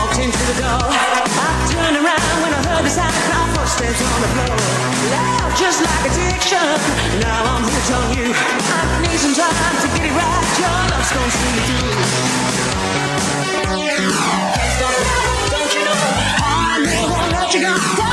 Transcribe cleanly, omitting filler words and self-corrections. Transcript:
walked into the door. I turned around when I heard the sound of my footsteps on the floor. Loud, just like addiction. Now I'm hooked on you. I need some time to get it right. Your love's gonna see me through. Can't stop now, don't you know? I never won't let you go.